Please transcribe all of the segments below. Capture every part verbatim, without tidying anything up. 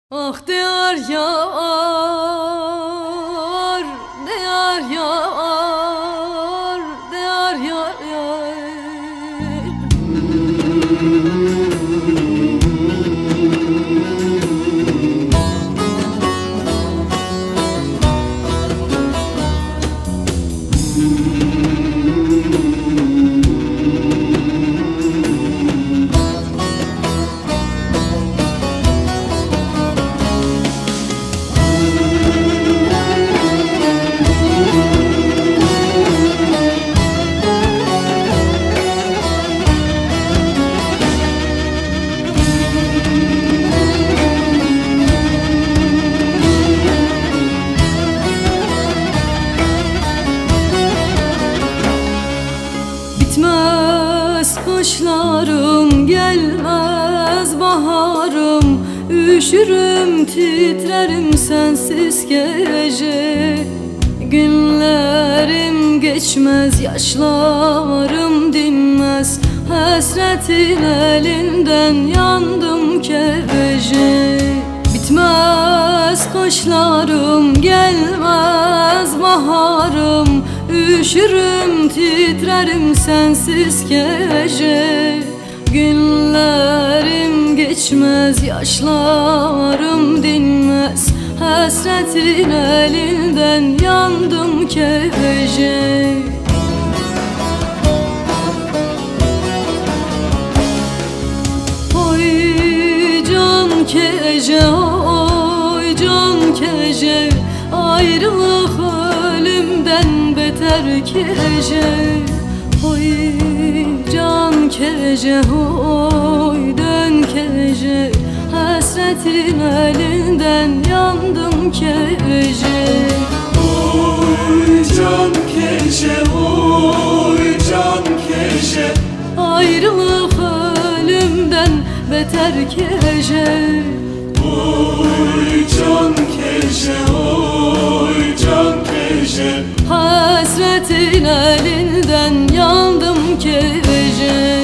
Ah diyar yar, diyar yar, diyar yar yar. Bitmez kışlarım, gelmez baharım. Üşürüm, titrerim sensiz gece. Günlerim geçmez, yaşlarım dinmez. Hasretin elinden yandım kevece. Bitmez kışlarım, gelmez baharım. Üşürüm, titrerim sensiz gece. Günlerim geçmez, yaşlarım dinmez. Hasretin elinden yandım kevece. Oy can kece, oy can kece. Ayrılık ölümden beter kece. Oy can kece, oy dön kece. Hasretin elinden yandım kece. Oy can kece, oy can kece. Ayrılık ölümden beter kece. Oy can kece, oy can kece. Hasretin elinden yandım kece.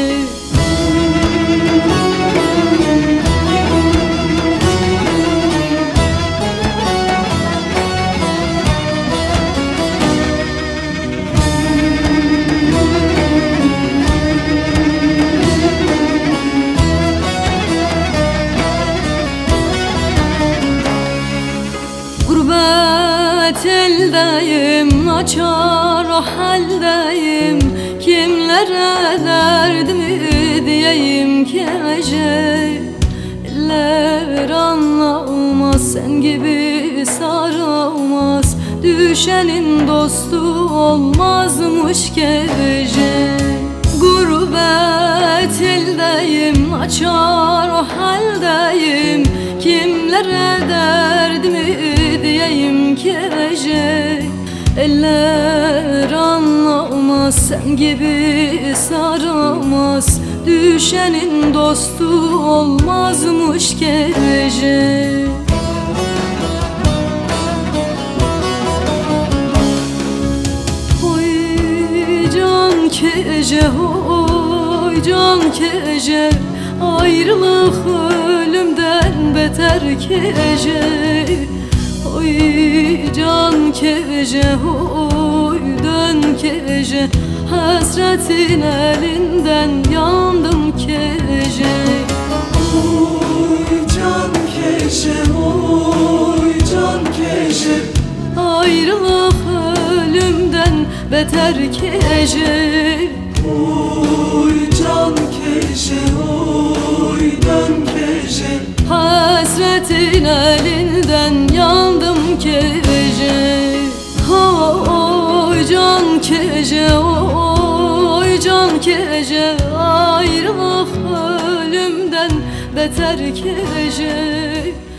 Gurbet eldeyim, açar o haldeyim. Kimlere derdimi diyeyim kece. Eller anlamaz, sen gibi sarılmaz. Düşenin dostu olmazmış gece. Gurbet eldeyim, açar o haldeyim. Kimlere derdimi diyeyim kece. Eller anlamaz, sen gibi sarılmaz. Düşenin dostu olmazmış gece. Oy can kece, oy can kece. Ayrılık ölümden beter kece. Oy can kece, oy dön kece. Hasretin elinden yandım kece. Oy can kece, oy can kece. Ayrılık ölümden beter kece. Oy can kece, oy dön kece. Hasretin elinden yandım kece. Oy can kece, oy can kece. Ayrılık ölümden beter kece.